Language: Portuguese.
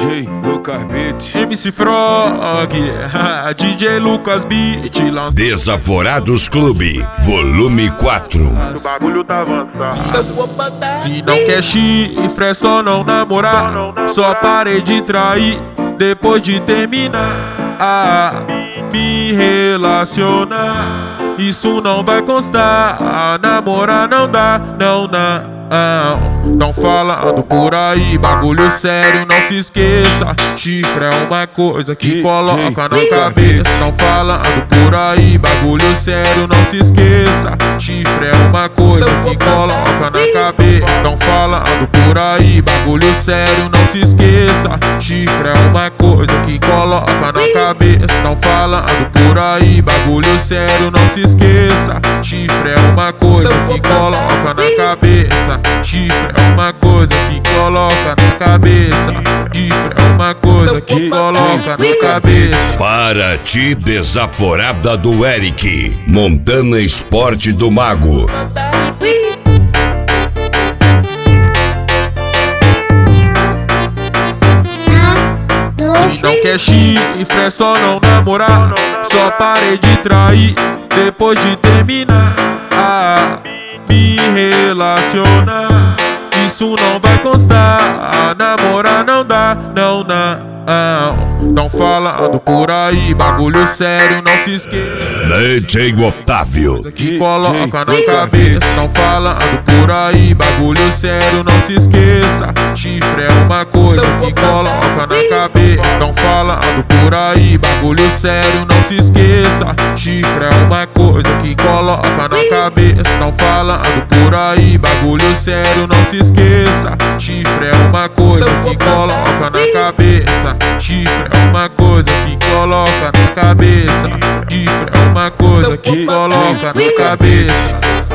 DJ Lucas Beats, MC Frog, DJ Lucas Beat, Desaforados Clube, volume 4. O bagulho tá avançado. Se não quer chifre, é só não namorar. Só parei de trair depois de terminar. Me relacionar, isso não vai constar. Namorar não dá, não dá. Tão falando por aí, bagulho sério, não se esqueça. Chifre é uma coisa que coloca na cabeça. Tão falando por aí, bagulho sério, não se esqueça. Chifre é uma coisa que coloca na cabeça. Tão falando por aí, bagulho sério, não se esqueça. Chifre é uma coisa que coloca na cabeça. Tão falando por aí, bagulho sério, não se esqueça. Chifre é uma coisa que coloca na cabeça. Chifre é uma coisa que coloca na cabeça. Chifre é uma coisa que coloca na cabeça. Para ti, desaforada do Eric, Montana Esporte do Mago. Se não quer chifre, é só não namorar. Só parei de trair depois de terminar. Me relacionar, isso não vai constar. Namorar não dá, não dá. Tão falando por aí, bagulho sério, não se esqueça. DJ Otávio, Que coloca na cabeça. Tão falando por aí, bagulho sério, não se esqueça. Chifre é uma coisa que coloca na cabeça. Tão falando por aí, bagulho sério, não se esqueça. Chifre é uma coisa que coloca na cabeça. Tão falando por aí, bagulho sério, não se esqueça. Chifre é uma coisa que coloca na cabeça. Chifre é uma coisa que coloca na cabeça. Chifre é uma coisa que coloca na cabeça.